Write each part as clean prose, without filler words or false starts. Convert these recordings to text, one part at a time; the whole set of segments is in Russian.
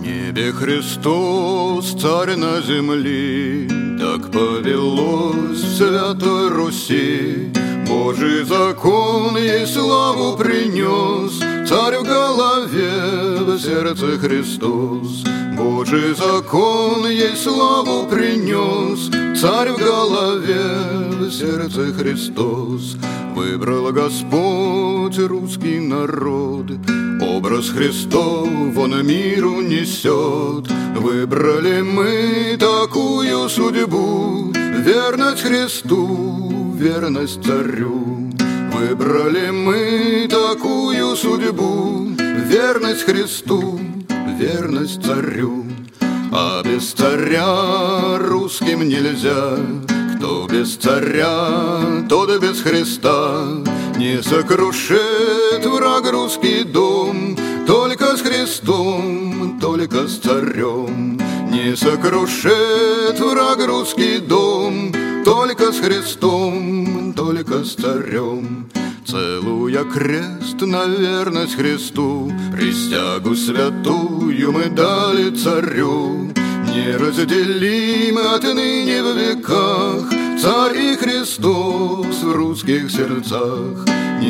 небе Христос, царь на земле, так повелось в Святой Руси. Божий закон ей славу принес, царь в голове, в сердце Христос. Божий закон ей славу принес, царь в голове, в сердце Христос. Выбрал Господь русский народ, образ Христов он миру несет. Выбрали мы такую судьбу, верность Христу, верность царю. Выбрали мы такую судьбу, верность Христу, верность царю. А без царя русским нельзя, кто без царя, тот без Христа. Не сокрушит враг русский дом, только с Христом, только с царем. Не сокрушит враг русский дом, только с Христом, только с царем. Целуя крест на верность Христу, присягу святую мы дали царю. Неразделимы отныне в веках царь и Христос в русских сердцах.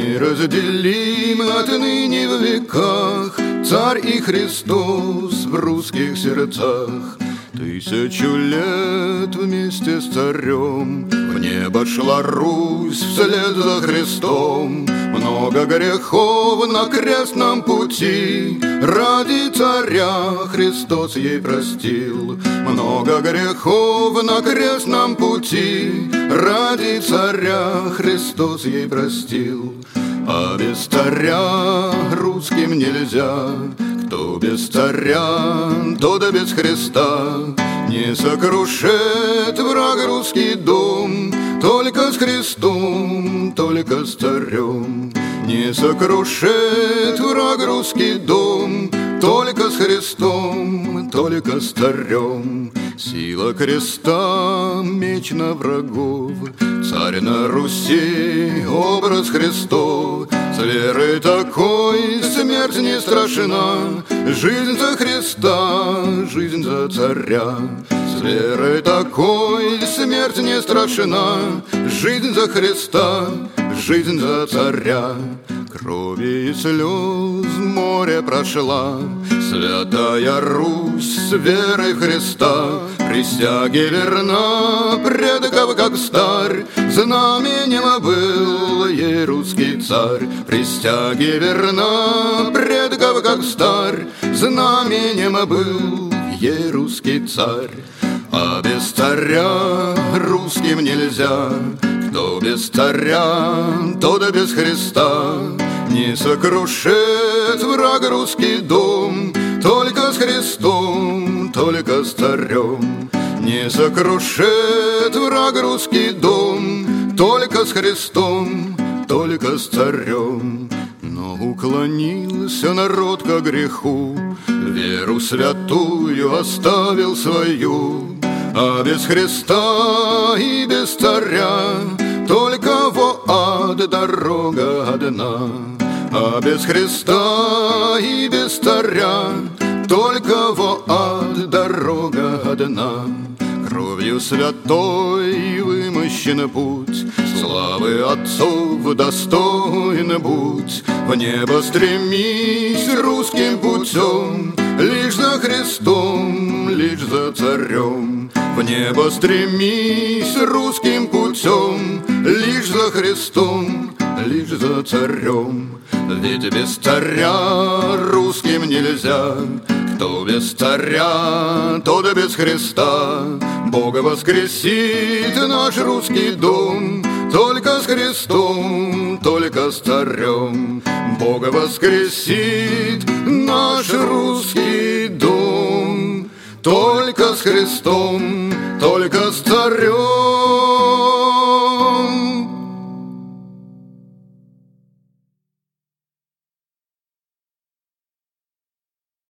Неразделимы отныне в веках царь и Христос в русских сердцах. 1000 лет вместе с царем в небо шла Русь вслед за Христом. Много грехов на крестном пути ради царя Христос ей простил. Много грехов на крестном пути ради царя Христос ей простил. А без царя русским нельзя, кто без царя, тот без Христа. Не сокрушит враг русский дом, только с Христом, только с царем. Не сокрушит враг русский дом, только с Христом, только с царем. Сила креста, меч на врагов, царь на Руси, образ Христов. С верой такой смерть не страшна, жизнь за Христа, жизнь за царя. С верой такой смерть не страшна, жизнь за Христа, жизнь за царя. Крови и слез море прошла святая Русь с верой в Христа. Присяге верна предков, как старь, знаменем был ей русский царь. Присяге верна предков, как старь, знаменем был ей русский царь. А без царя русским нельзя, кто без царя, тот без Христа. Не сокрушит враг русский дом, только с Христом, только с царем. Не сокрушит враг русский дом, только с Христом, только с царем. Но уклонился народ ко греху, веру святую оставил свою. А без Христа и без царя только в ад дорога одна. А без Христа и без царя только в ад дорога одна. Кровью святой вымощен путь, славы отцов достоин будь. В небо стремись русским путем, лишь за Христом, лишь за царем. В небо стремись русским путем, лишь за Христом, лишь за царем. Ведь без царя русским нельзя, кто без царя, тот без Христа. Бога воскресит наш русский дом, только с Христом, только с царем. Бога воскресит наш русский дом, только с Христом, только с царем.